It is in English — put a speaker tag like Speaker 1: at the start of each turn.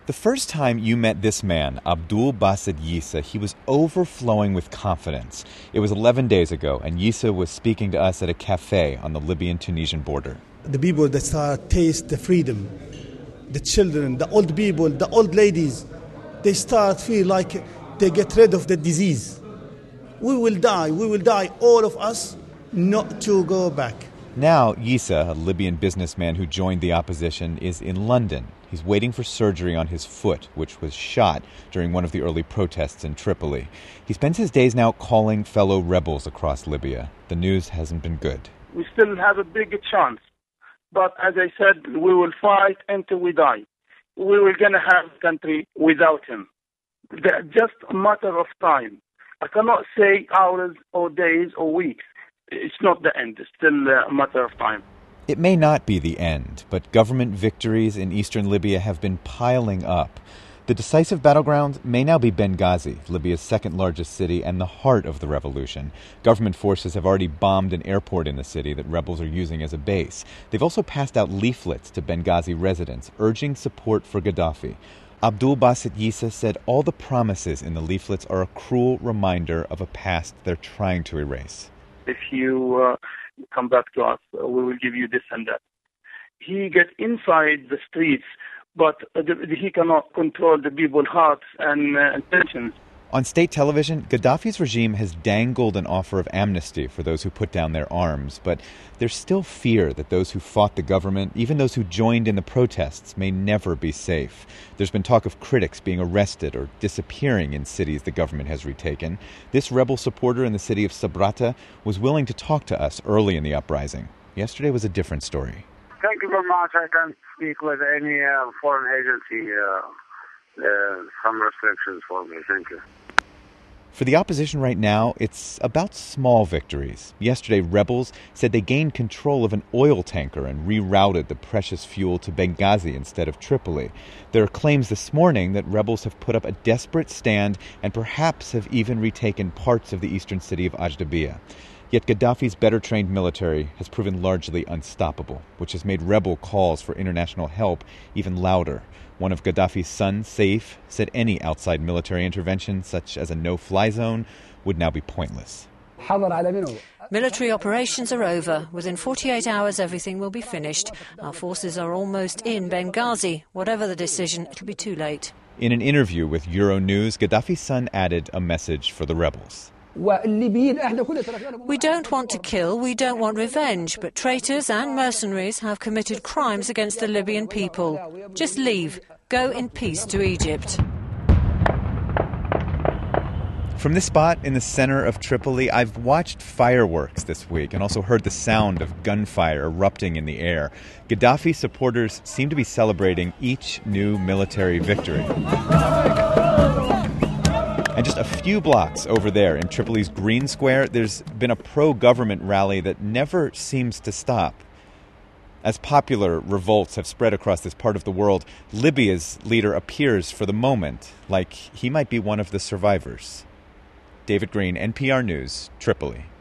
Speaker 1: The first time you met this man, Abdul Basit Yissa, he was overflowing with confidence. It was 11 days ago, and Yissa was speaking to us at a cafe on the Libyan-Tunisian border.
Speaker 2: The people that start taste the freedom, the children, the old people, the old ladies, they start feel like they get rid of the disease. We will die, all of us, not to go back.
Speaker 1: Now, Yissa, a Libyan businessman who joined the opposition, is in London. He's waiting for surgery on his foot, which was shot during one of the early protests in Tripoli. He spends his days now calling fellow rebels across Libya. The news hasn't been good.
Speaker 3: We still have a big chance. But as I said, we will fight until we die. We were going to have a country without him. Just a matter of time. I cannot say hours or days or weeks. It's not the end. It's still a matter of time.
Speaker 1: It may not be the end, but government victories in eastern Libya have been piling up. The decisive battleground may now be Benghazi, Libya's second largest city and the heart of the revolution. Government forces have already bombed an airport in the city that rebels are using as a base. They've also passed out leaflets to Benghazi residents urging support for Gaddafi. Abdul Basit Yissa said all the promises in the leaflets are a cruel reminder of a past they're trying to erase.
Speaker 3: If you come back to us, we will give you this and that. He gets inside the streets, but he cannot control the people's hearts and intentions.
Speaker 1: On state television, Gaddafi's regime has dangled an offer of amnesty for those who put down their arms, but there's still fear that those who fought the government, even those who joined in the protests, may never be safe. There's been talk of critics being arrested or disappearing in cities the government has retaken. This rebel supporter in the city of Sabratha was willing to talk to us early in the uprising. Yesterday was a different story.
Speaker 4: Thank you very much. I can't speak with any foreign agency. Some restrictions for me. Thank you.
Speaker 1: For the opposition right now, it's about small victories. Yesterday, rebels said they gained control of an oil tanker and rerouted the precious fuel to Benghazi instead of Tripoli. There are claims this morning that rebels have put up a desperate stand and perhaps have even retaken parts of the eastern city of Ajdabiya. Yet Gaddafi's better-trained military has proven largely unstoppable, which has made rebel calls for international help even louder. One of Gaddafi's sons, Saif, said any outside military intervention, such as a no-fly zone, would now be pointless.
Speaker 5: Military operations are over. Within 48 hours, everything will be finished. Our forces are almost in Benghazi. Whatever the decision, it'll be too late.
Speaker 1: In an interview with Euronews, Gaddafi's son added a message for the rebels.
Speaker 5: We don't want to kill, we don't want revenge, but traitors and mercenaries have committed crimes against the Libyan people. Just leave. Go in peace to Egypt.
Speaker 1: From this spot in the center of Tripoli, I've watched fireworks this week and also heard the sound of gunfire erupting in the air. Gaddafi supporters seem to be celebrating each new military victory. And just a few blocks over there in Tripoli's Green Square, there's been a pro-government rally that never seems to stop. As popular revolts have spread across this part of the world, Libya's leader appears for the moment like he might be one of the survivors. David Green, NPR News, Tripoli.